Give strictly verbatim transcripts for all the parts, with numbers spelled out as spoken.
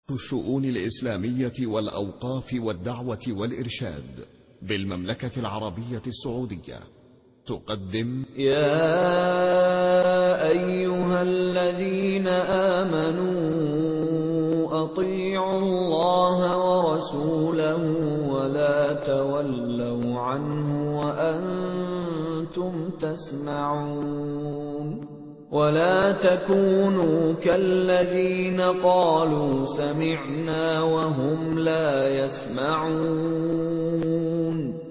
الشؤون الإسلامية والأوقاف والدعوة والإرشاد بالمملكة العربية السعودية تقدم يا أيها الذين آمنوا أطيعوا الله ورسوله ولا تولوا عنه وأنتم تسمعون ولا تكونوا كالذين قالوا سمعنا وهم لا يسمعون.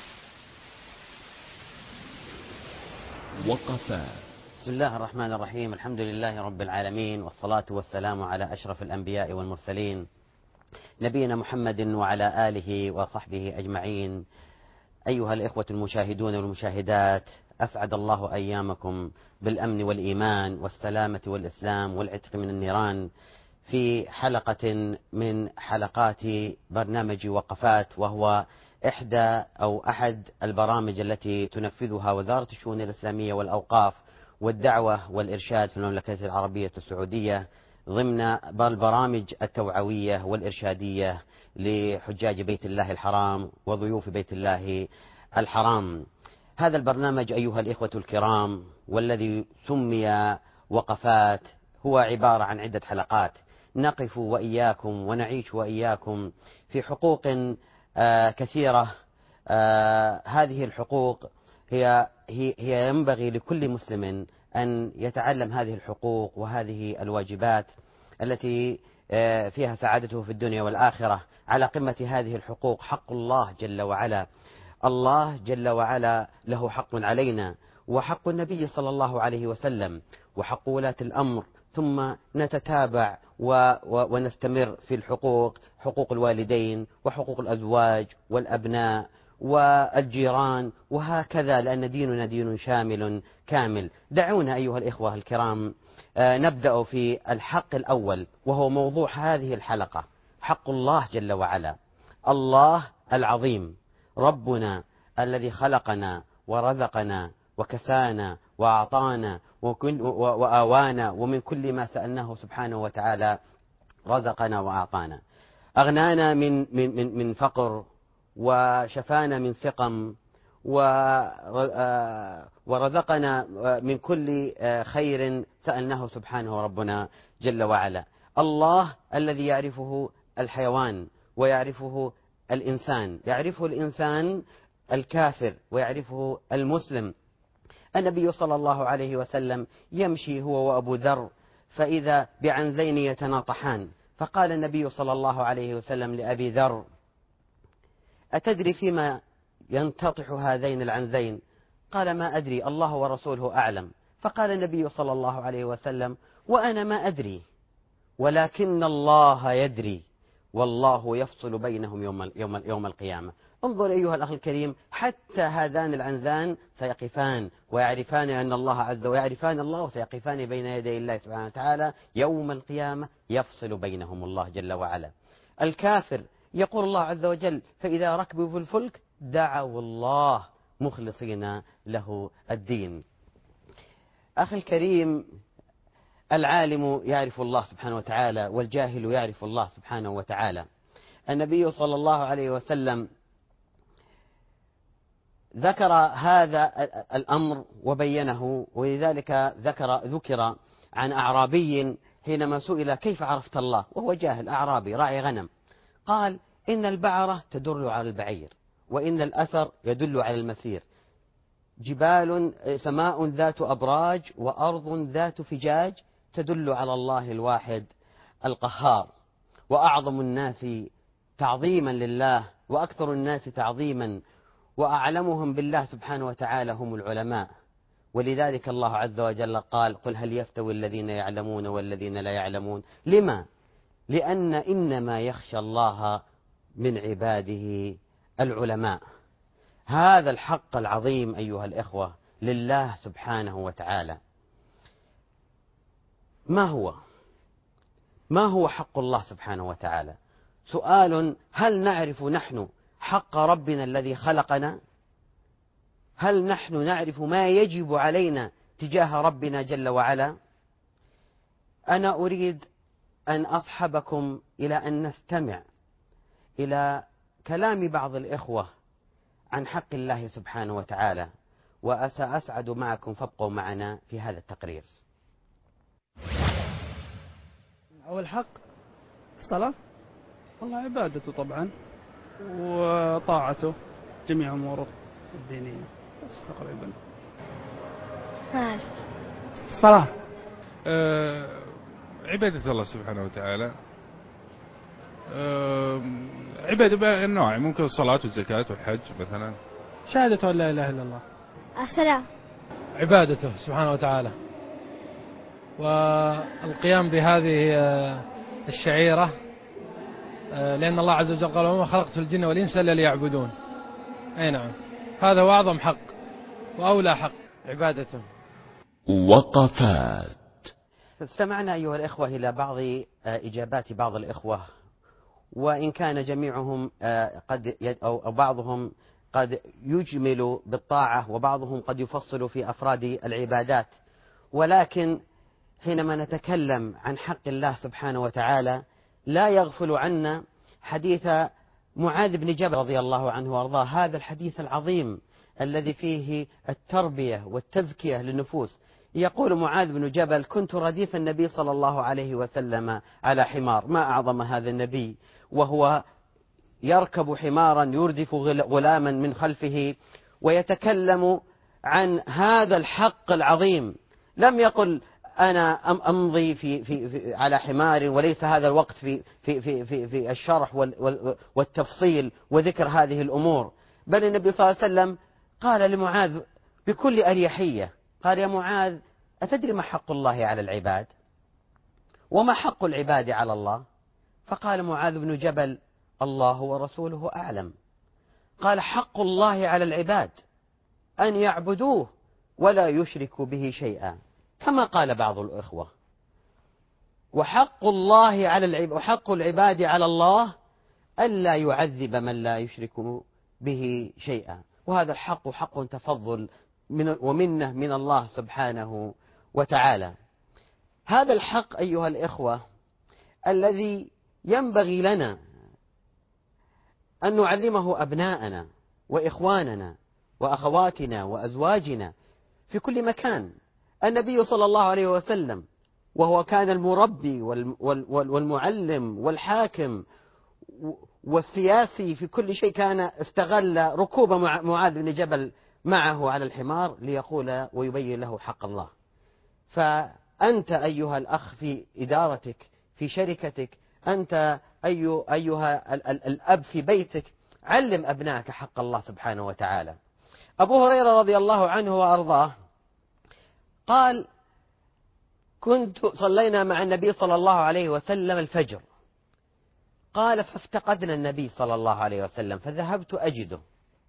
وقفات. بسم الله الرحمن الرحيم. الحمد لله رب العالمين، والصلاة والسلام على أشرف الأنبياء والمرسلين نبينا محمد وعلى آله وصحبه أجمعين. أيها الإخوة المشاهدون والمشاهدات، أسعد الله أيامكم بالأمن والإيمان والسلامة والإسلام والعتق من النيران في حلقة من حلقات برنامج وقفات، وهو إحدى أو أحد البرامج التي تنفذها وزارة الشؤون الإسلامية والأوقاف والدعوة والإرشاد في المملكة العربية السعودية ضمن البرامج التوعوية والإرشادية لحجاج بيت الله الحرام وضيوف بيت الله الحرام. هذا البرنامج أيها الإخوة الكرام والذي سمي وقفات هو عبارة عن عدة حلقات نقف وإياكم ونعيش وإياكم في حقوق آه كثيرة. آه هذه الحقوق هي, هي, هي ينبغي لكل مسلم أن يتعلم هذه الحقوق وهذه الواجبات التي آه فيها سعادته في الدنيا والآخرة. على قمة هذه الحقوق حق الله جل وعلا. الله جل وعلا له حق علينا، وحق النبي صلى الله عليه وسلم، وحق ولاة الأمر، ثم نتتابع و و ونستمر في الحقوق، حقوق الوالدين وحقوق الأزواج والأبناء والجيران، وهكذا، لأن ديننا دين شامل كامل. دعونا أيها الإخوة الكرام نبدأ في الحق الأول، وهو موضوع هذه الحلقة، حق الله جل وعلا. الله العظيم، ربنا الذي خلقنا ورزقنا وكسانا وأعطانا وآوانا، ومن كل ما سألناه سبحانه وتعالى رزقنا وأعطانا. أغنانا من من من من فقر، وشفانا من سقم، ورزقنا من كل خير سألناه سبحانه ربنا جل وعلا. الله الذي يعرفه الحيوان ويعرفه الإنسان، يعرفه الإنسان الكافر ويعرفه المسلم. النبي صلى الله عليه وسلم يمشي هو وأبو ذر فإذا بعنزين يتناطحان، فقال النبي صلى الله عليه وسلم لأبي ذر: أتدري فيما ينتطح هذين العنزين؟ قال: ما أدري، الله ورسوله أعلم. فقال النبي صلى الله عليه وسلم: وأنا ما أدري، ولكن الله يدري، والله يفصل بينهم يوم يوم يوم القيامة. انظر أيها الأخ الكريم، حتى هذان العنزان سيقفان ويعرفان أن الله عز وجل، ويعرفان الله وسيقفان بين يدي الله سبحانه وتعالى يوم القيامة، يفصل بينهم الله جل وعلا. الكافر يقول الله عز وجل: فإذا ركبوا في الفلك دعوا الله مخلصين له الدين. أخي الكريم، العالم يعرف الله سبحانه وتعالى، والجاهل يعرف الله سبحانه وتعالى. النبي صلى الله عليه وسلم ذكر هذا الأمر وبينه، ولذلك ذكر ذكر عن أعرابي حينما سئل: كيف عرفت الله؟ وهو جاهل أعرابي راعي غنم. قال: إن البعرة تدل على البعير، وإن الأثر يدل على المسير، جبال سماء ذات أبراج وأرض ذات فجاج تدل على الله الواحد القهار. وأعظم الناس تعظيما لله وأكثر الناس تعظيما وأعلمهم بالله سبحانه وتعالى هم العلماء. ولذلك الله عز وجل قال: قل هل يستوي الذين يعلمون والذين لا يعلمون؟ لما؟ لأن إنما يخشى الله من عباده العلماء. هذا الحق العظيم أيها الإخوة لله سبحانه وتعالى. ما هو؟ ما هو حق الله سبحانه وتعالى؟ سؤال: هل نعرف نحن حق ربنا الذي خلقنا؟ هل نحن نعرف ما يجب علينا تجاه ربنا جل وعلا؟ أنا أريد أن أصحبكم إلى أن نستمع إلى كلام بعض الإخوة عن حق الله سبحانه وتعالى، وسأسعد معكم فابقوا معنا في هذا التقرير. أول حق الصلاة، والله عبادته طبعا وطاعته جميع أموره الدينية، بس تقريبا. نعم. الصلاة أه عبادة الله سبحانه وتعالى. أه عبادة بأنواع، ممكن الصلاة والزكاة والحج مثلا. شهادة أن لا إله إلا الله. السلام. عبادته سبحانه وتعالى، والقيام بهذه الشعيرة، لأن الله عز وجل قال وما خلقت الجن والإنس إلا ليعبدون. أي نعم، هذا هو أعظم حق وأولى حق، عبادته. وقفات. استمعنا أيها الإخوة إلى بعض إجابات بعض الإخوة، وإن كان جميعهم قد أو بعضهم قد يجمل بالطاعة وبعضهم قد يفصل في أفراد العبادات، ولكن حينما نتكلم عن حق الله سبحانه وتعالى لا يغفل عنا حديث معاذ بن جبل رضي الله عنه وارضاه، هذا الحديث العظيم الذي فيه التربية والتزكية للنفوس. يقول معاذ بن جبل: كنت رديف النبي صلى الله عليه وسلم على حمار. ما أعظم هذا النبي وهو يركب حمارا يردف غلاما من خلفه ويتكلم عن هذا الحق العظيم. لم يقل أنا أمضي في في في على حمار، وليس هذا الوقت في في في في, في الشرح والتفصيل وذكر هذه الأمور، بل النبي صلى الله عليه وسلم قال لمعاذ بكل أريحية، قال: يا معاذ، أتدري ما حق الله على العباد وما حق العباد على الله؟ فقال معاذ بن جبل: الله ورسوله أعلم. قال: حق الله على العباد أن يعبدوه ولا يشركوا به شيئا، كما قال بعض الإخوة. وحق الله على العباد وحق العباد على الله ألا يعذب من لا يشرك به شيئا، وهذا الحق حق تفضل من ومنه من الله سبحانه وتعالى. هذا الحق أيها الإخوة الذي ينبغي لنا أن نعلمه أبناءنا وإخواننا وأخواتنا وأزواجنا في كل مكان. النبي صلى الله عليه وسلم وهو كان المربي والمعلم والحاكم والسياسي في كل شيء، كان استغل ركوب معاذ بن جبل معه على الحمار ليقول ويبين له حق الله. فأنت أيها الأخ في إدارتك في شركتك، أنت أي أيها الأب في بيتك، علم أبنائك حق الله سبحانه وتعالى. أبو هريرة رضي الله عنه وأرضاه قال: كنت صلينا مع النبي صلى الله عليه وسلم الفجر، قال: فافتقدنا النبي صلى الله عليه وسلم فذهبت أجده،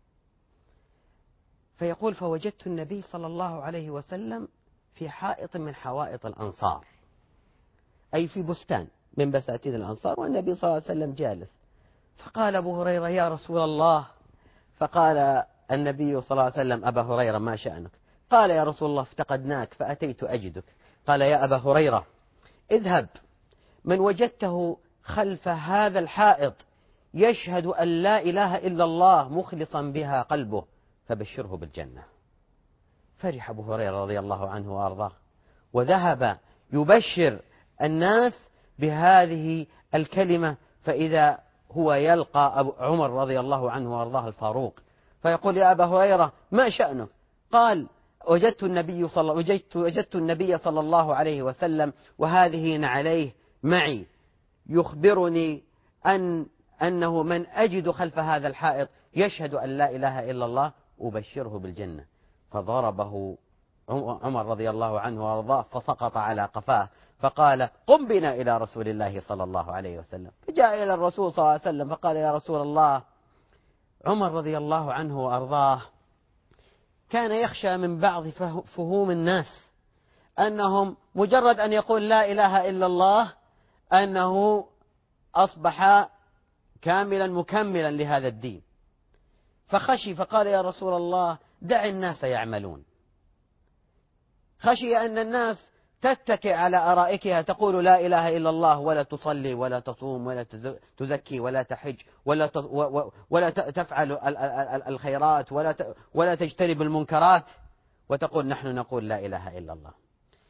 فيقول: فوجدت النبي صلى الله عليه وسلم في حائط من حوائط الأنصار، أي في بستان من بساتين الأنصار، والنبي صلى الله عليه وسلم جالس. فقال أبو هريرة: يا رسول الله. فقال النبي صلى الله عليه وسلم: أبا هريرة، ما شأنك؟ قال: يا رسول الله، افتقدناك فأتيت أجدك. قال: يا أبا هريرة، اذهب، من وجدته خلف هذا الحائط يشهد أن لا إله إلا الله مخلصا بها قلبه فبشره بالجنة. فرح أبو هريرة رضي الله عنه وأرضاه، وذهب يبشر الناس بهذه الكلمة، فإذا هو يلقى أبو عمر رضي الله عنه وأرضاه الفاروق، فيقول: يا أبا هريرة، ما شأنك؟ قال: وجدت النبي صلى وجدت وجدت النبي صلى الله عليه وسلم وهذه نعليه معي، يخبرني أن أنه من أجد خلف هذا الحائط يشهد أن لا إله إلا الله أبشره بالجنة. فضربه عمر رضي الله عنه وارضاه فسقط على قفاه، فقال: قم بنا إلى رسول الله صلى الله عليه وسلم. فجاء إلى الرسول صلى الله عليه وسلم فقال: يا رسول الله، عمر رضي الله عنه وأرضاه كان يخشى من بعض فهوم الناس أنهم مجرد أن يقول لا إله إلا الله أنه أصبح كاملا مكملا لهذا الدين، فخشي فقال: يا رسول الله، دع الناس يعملون. خشي أن الناس تتكئ على أرائكها تقول لا إله إلا الله، ولا تصلي ولا تصوم ولا تزكي ولا تحج ولا ولا تفعل الخيرات ولا ولا تجتنب المنكرات، وتقول نحن نقول لا إله إلا الله.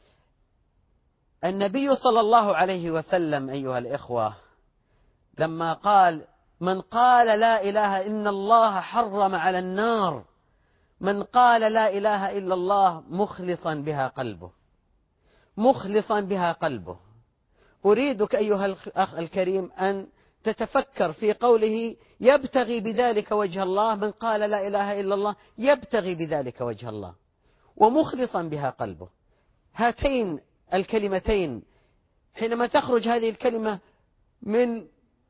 النبي صلى الله عليه وسلم أيها الإخوة لما قال من قال لا إله إلا الله حرم على النار من قال لا إله إلا الله مخلصا بها قلبه، مخلصا بها قلبه. أريدك أيها الأخ الكريم أن تتفكر في قوله يبتغي بذلك وجه الله، من قال لا إله إلا الله يبتغي بذلك وجه الله ومخلصا بها قلبه. هاتين الكلمتين حينما تخرج هذه الكلمة من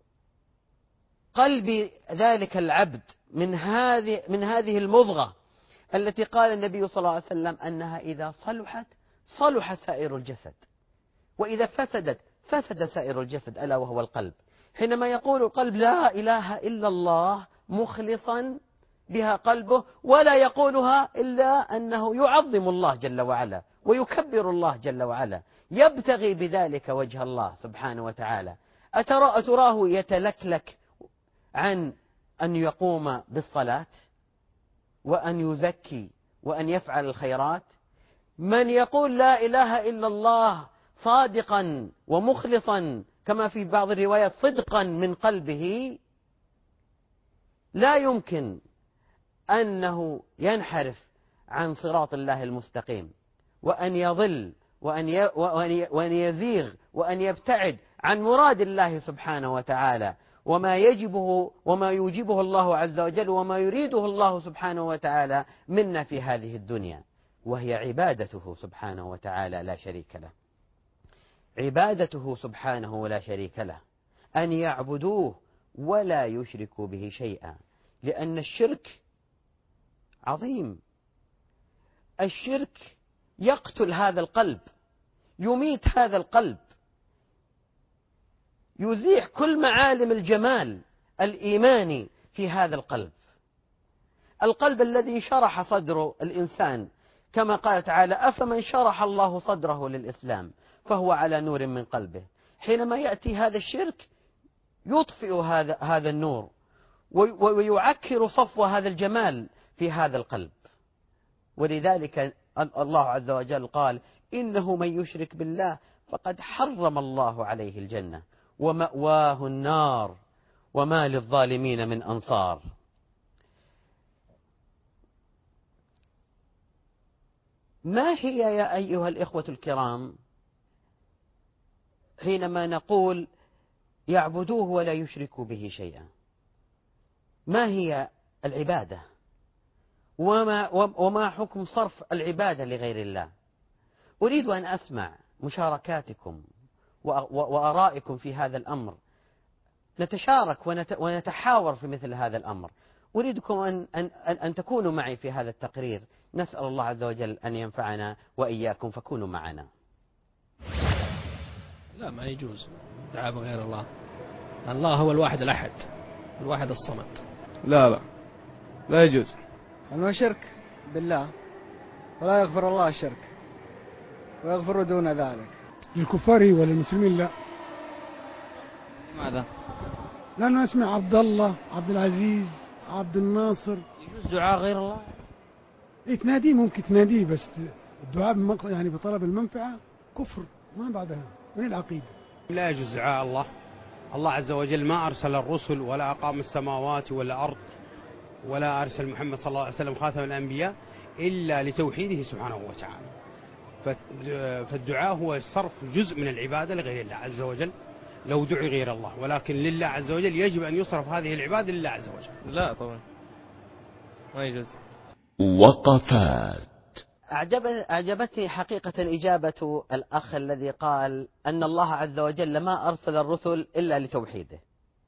قلب ذلك العبد، من هذه من هذه المضغة التي قال النبي صلى الله عليه وسلم أنها إذا صلحت صلح سائر الجسد، وإذا فسدت فسد سائر الجسد، ألا وهو القلب. حينما يقول القلب لا إله إلا الله مخلصا بها قلبه، ولا يقولها إلا أنه يعظم الله جل وعلا ويكبر الله جل وعلا، يبتغي بذلك وجه الله سبحانه وتعالى. أترى أتراه يتلكلك عن أن يقوم بالصلاة وأن يزكي وأن يفعل الخيرات؟ من يقول لا إله إلا الله صادقا ومخلصا كما في بعض الروايات صدقا من قلبه، لا يمكن أنه ينحرف عن صراط الله المستقيم، وأن يضل وأن يزيغ وأن يبتعد عن مراد الله سبحانه وتعالى وما يجبه وما يوجبه الله عز وجل وما يريده الله سبحانه وتعالى منا في هذه الدنيا، وهي عبادته سبحانه وتعالى لا شريك له. عبادته سبحانه لا شريك له، أن يعبدوه ولا يشركوا به شيئا، لأن الشرك عظيم. الشرك يقتل هذا القلب، يميت هذا القلب، يزيح كل معالم الجمال الإيماني في هذا القلب. القلب الذي شرح صدر الإنسان كما قال تعالى أفمن شرح الله صدره للإسلام فهو على نور من قلبه. حينما يأتي هذا الشرك يطفئ هذا هذا النور ويعكر صفو هذا الجمال في هذا القلب. ولذلك الله عز وجل قال إنه من يشرك بالله فقد حرم الله عليه الجنة ومأواه النار وما للظالمين من أنصار. ما هي يا أيها الإخوة الكرام حينما نقول يعبدوه ولا يشركوا به شيئا؟ ما هي العبادة؟ وما, وما حكم صرف العبادة لغير الله؟ أريد أن أسمع مشاركاتكم وآرائكم في هذا الأمر، نتشارك ونتحاور في مثل هذا الأمر. أريدكم أن, أن, أن تكونوا معي في هذا التقرير. نسأل الله عز وجل أن ينفعنا وإياكم، فكونوا معنا. لا، ما يجوز دعاء بغير الله. الله هو الواحد الأحد الواحد الصمد. لا لا لا يجوز. أنه شرك بالله، ولا يغفر الله الشرك ويغفر دون ذلك. للكفار وللمسلمين لا. لماذا؟ لأنه اسمه عبد الله، عبد العزيز، عبد الناصر. يجوز دعاء غير الله؟ إيه تناديه، ممكن تناديه، بس الدعاء يعني بطلب المنفعة كفر ما بعدها من العقيدة. لا يجوز دعاء الله. الله عز وجل ما أرسل الرسل ولا أقام السماوات ولا أرض ولا أرسل محمد صلى الله عليه وسلم خاتم الأنبياء إلا لتوحيده سبحانه وتعالى. فالدعاء هو صرف جزء من العبادة لغير الله عز وجل لو دعي غير الله، ولكن لله عز وجل يجب أن يصرف هذه العبادة لله عز وجل. لا طبعا ما يجوز. وقفات. أعجب أعجبتني حقيقة إجابة الأخ الذي قال أن الله عز وجل ما أرسل الرسل إلا لتوحيده،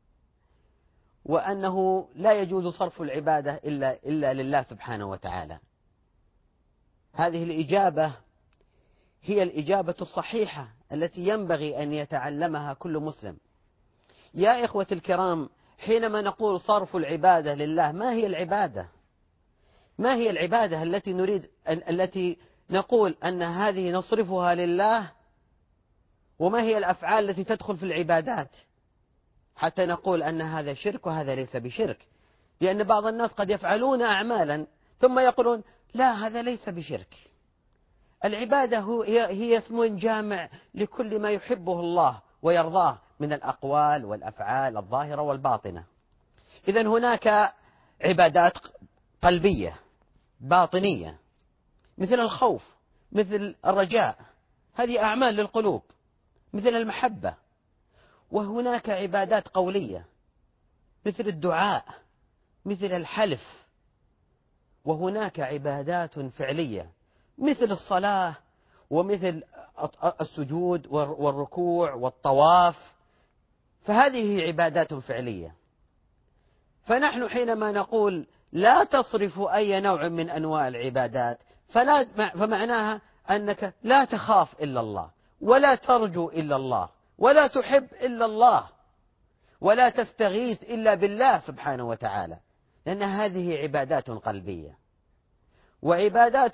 وأنه لا يجوز صرف العبادة إلا, إلا لله سبحانه وتعالى. هذه الإجابة هي الإجابة الصحيحة التي ينبغي أن يتعلمها كل مسلم. يا إخوة الكرام، حينما نقول صرف العبادة لله، ما هي العبادة؟ ما هي العبادة التي نريد التي نقول أن هذه نصرفها لله؟ وما هي الأفعال التي تدخل في العبادات حتى نقول أن هذا شرك وهذا ليس بشرك؟ لأن بعض الناس قد يفعلون أعمالا ثم يقولون لا هذا ليس بشرك. العبادة هي اسم جامع لكل ما يحبه الله ويرضاه من الأقوال والأفعال الظاهرة والباطنة. إذن هناك عبادات قلبية باطنية مثل الخوف، مثل الرجاء، هذه أعمال للقلوب، مثل المحبة. وهناك عبادات قولية مثل الدعاء، مثل الحلف. وهناك عبادات فعلية مثل الصلاة ومثل السجود والركوع والطواف، فهذه عبادات فعلية. فنحن حينما نقول لا تصرف أي نوع من أنواع العبادات فلا فمعناها أنك لا تخاف إلا الله، ولا ترجو إلا الله، ولا تحب إلا الله، ولا تستغيث إلا بالله سبحانه وتعالى، لأن هذه عبادات قلبية. وعبادات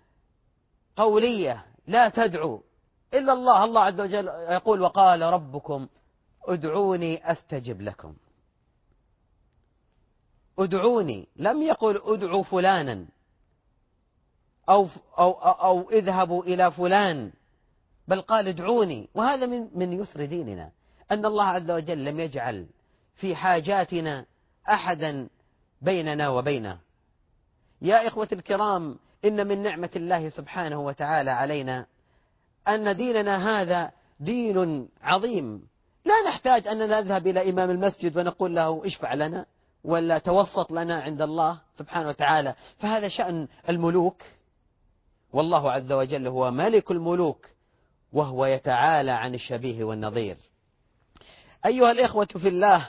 قولية لا تدعو إلا الله. الله عز وجل يقول وقال ربكم ادعوني أستجب لكم. ادعوني، لم يقل ادعوا فلانا أو, أو, أو, أو اذهبوا إلى فلان، بل قال ادعوني. وهذا من, من يسر ديننا، أن الله عز وجل لم يجعل في حاجاتنا أحدا بيننا وبينه. يا إخوة الكرام، إن من نعمة الله سبحانه وتعالى علينا أن ديننا هذا دين عظيم، لا نحتاج أننا نذهب إلى إمام المسجد ونقول له اشفع لنا ولا توسط لنا عند الله سبحانه وتعالى، فهذا شأن الملوك، والله عز وجل هو ملك الملوك وهو يتعالى عن الشبيه والنظير. أيها الإخوة في الله،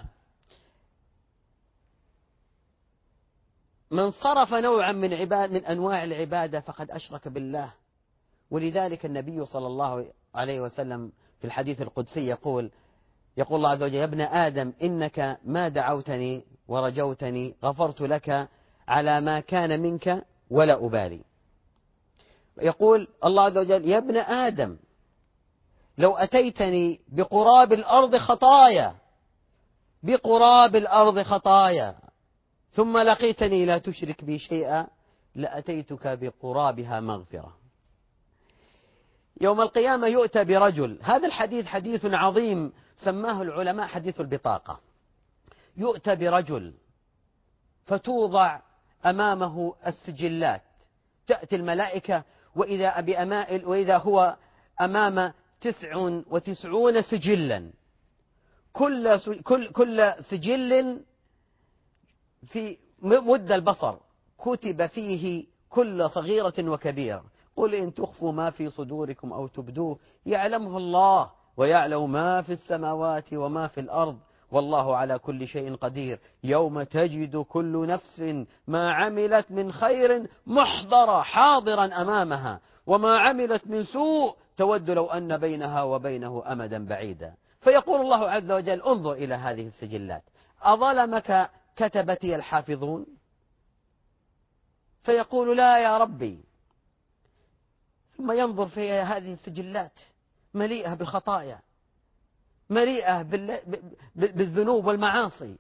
من صرف نوعا من عباد من أنواع العبادة فقد أشرك بالله. ولذلك النبي صلى الله عليه وسلم في الحديث القدسي يقول يقول الله عز وجل يا ابن آدم إنك ما دعوتني ورجوتني غفرت لك على ما كان منك ولا أبالي. يقول الله عز وجل يا ابن آدم لو أتيتني بقراب الأرض خطايا بقراب الأرض خطايا ثم لقيتني لا تشرك بي شيئا لأتيتك بقرابها مغفرة. يوم القيامة يؤتى برجل، هذا الحديث حديث عظيم سماه العلماء حديث البطاقة. يؤتى برجل فتوضع أمامه السجلات، تأتي الملائكة وإذا, بأمائل وإذا هو أمام تسع وتسعون سجلا، كل, كل, كل سجل في مد البصر كتب فيه كل صغيرة وكبيرة. قل إن تخفوا ما في صدوركم أو تبدوه يعلمه الله ويعلم ما في السماوات وما في الأرض والله على كل شيء قدير. يوم تجد كل نفس ما عملت من خير محضرا حاضرا أمامها وما عملت من سوء تود لو أن بينها وبينه أمدا بعيدا. فيقول الله عز وجل انظر إلى هذه السجلات أظلمك كتبتي الحافظون؟ فيقول لا يا ربي. ثم ينظر في هذه السجلات مليئة بالخطايا، مليئة بالذنوب والمعاصي.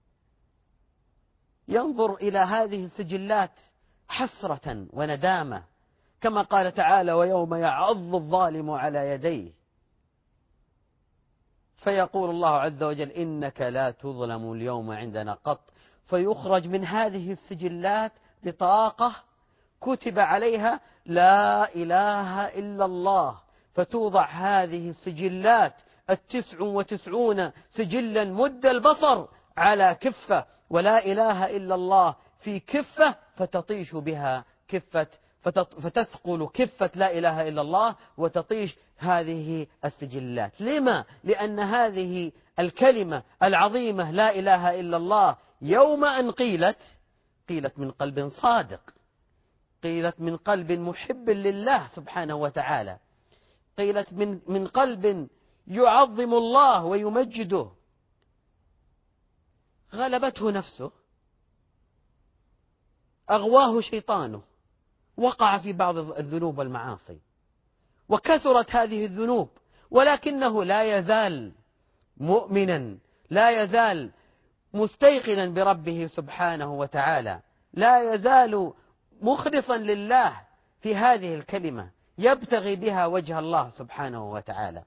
ينظر إلى هذه السجلات حسرة وندامة، كما قال تعالى ويوم يعض الظالم على يديه. فيقول الله عز وجل إنك لا تظلم اليوم عندنا قط. فيخرج من هذه السجلات بطاقة كتب عليها لا إله إلا الله، فتوضع هذه السجلات التسع وتسعون سجلا مد البصر على كفة، ولا إله إلا الله في كفة، فتطيش بها كفة فتثقل كفة لا إله إلا الله وتطيش هذه السجلات. لما؟ لأن هذه الكلمة العظيمة لا إله إلا الله يوم أن قيلت قيلت من قلب صادق، قيلت من قلب محب لله سبحانه وتعالى، قيلت من من قلب يعظم الله ويمجده. غلبته نفسه، أغواه شيطانه، وقع في بعض الذنوب والمعاصي وكثرت هذه الذنوب، ولكنه لا يزال مؤمنا، لا يزال مستيقنا بربه سبحانه وتعالى، لا يزال مخلصا لله في هذه الكلمة، يبتغي بها وجه الله سبحانه وتعالى.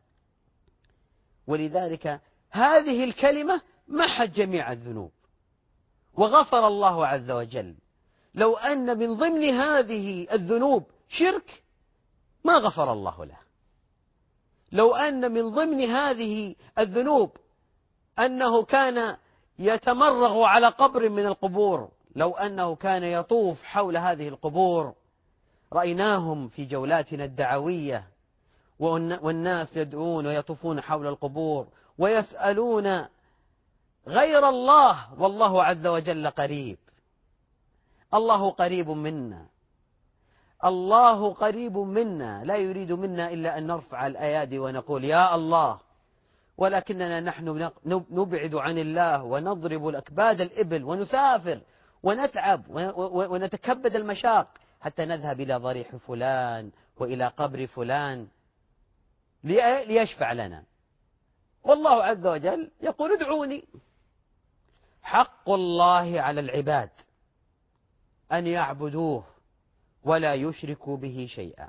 ولذلك هذه الكلمة محت جميع الذنوب وغفر الله عز وجل. لو أن من ضمن هذه الذنوب شرك ما غفر الله له. لو أن من ضمن هذه الذنوب أنه كان يتمرغ على قبر من القبور، لو أنه كان يطوف حول هذه القبور، رأيناهم في جولاتنا الدعوية والناس يدعون ويطوفون حول القبور ويسألون غير الله، والله عز وجل قريب. الله قريب منا، الله قريب منا، لا يريد منا إلا أن نرفع الأيادي ونقول يا الله، ولكننا نحن نبعد عن الله ونضرب الأكباد الإبل ونسافر ونتعب ونتكبد المشاق حتى نذهب إلى ضريح فلان وإلى قبر فلان ليشفع لنا. والله عز وجل يقول ادعوني. حق الله على العباد أن يعبدوه ولا يشركوا به شيئا.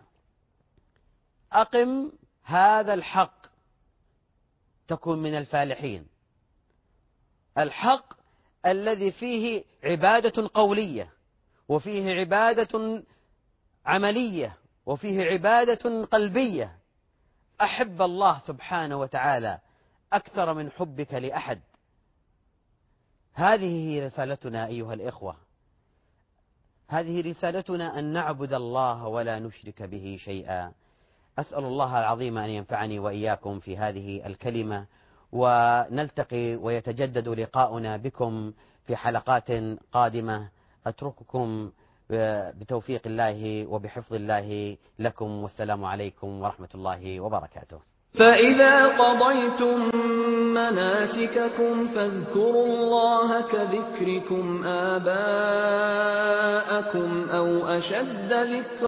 أقم هذا الحق تكون من الفالحين، الحق الذي فيه عبادة قولية وفيه عبادة عملية وفيه عبادة قلبية. أحب الله سبحانه وتعالى أكثر من حبك لأحد. هذه هي رسالتنا أيها الإخوة، هذه رسالتنا أن نعبد الله ولا نشرك به شيئا. أسأل الله العظيم أن ينفعني وإياكم في هذه الكلمة، ونلتقي ويتجدد لقاؤنا بكم في حلقات قادمة. أترككم بتوفيق الله وبحفظ الله لكم، والسلام عليكم ورحمة الله وبركاته. فإذا قضيتم مناسككم فاذكروا الله كذكركم آباءكم أو أشد ذكرا